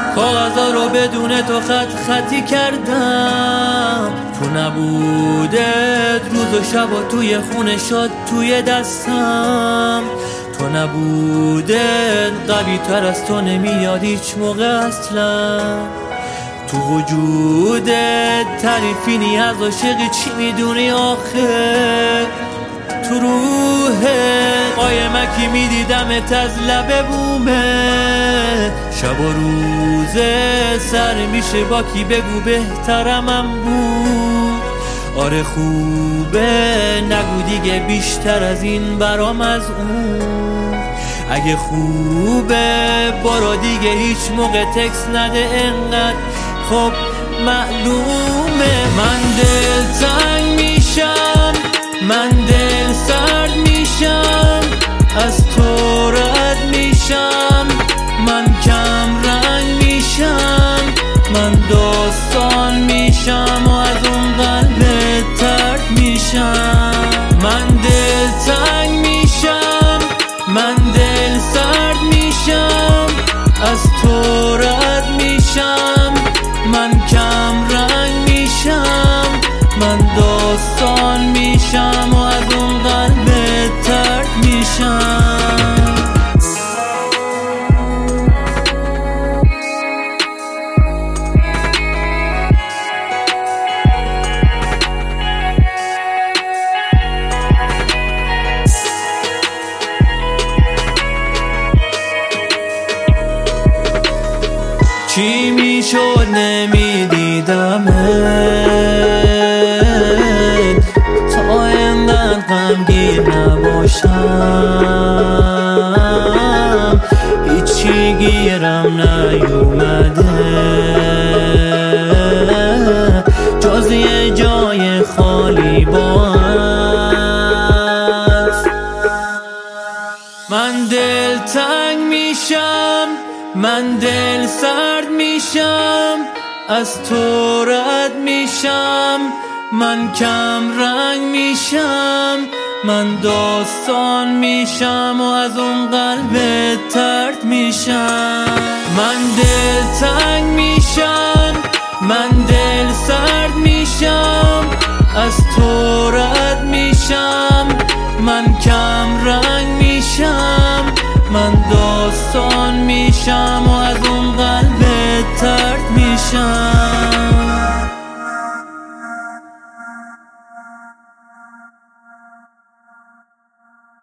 کاغذا رو بدون تو خطی کردم. تو نبودت روز و شب و توی خونه شد توی دستم. تو نبودت قوی تر از تو نمیاد هیچ موقع اصلا. تو وجودت تعریفی نی از عاشقی چی میدونی آخه. تو روحت قایمکی میدیدمت از لب بومه. شب و روزه سر میشه با کی بگو بهترمم بود. آره خوبه نگو دیگه بیشتر از این برام از اون. اگه خوبه برو دیگه هیچ موقع تکس نده انقدر خب معلومه. من دل تنگ میشم، من دل سرد میشم، از تو رد میشم، من کم رنگ میشم، من داستان میشم و از اون قلب ترد میشم. من دل تنگ میشم، من دل سرد میشم، از تو رد میشم، من کم رنگ میشم، من داستان میشم و از اون قلب ترد میشم. چی میشد نمیدیدمت تا اینقدر غمگین نباشم. هیچی گیرم نیومده جز یه جای خالی باهات. من دل تنگ میشم، من دل سرد میشم، از تو رد میشم، من کم رنگ میشم، من داستان میشم و از اون قلب ترد میشم. من دل تنگ میشم، من دل سرد میشم، از تو رد میشم، من کم رنگ میشم، من داستان میشم و از اون قلب ترد میشم.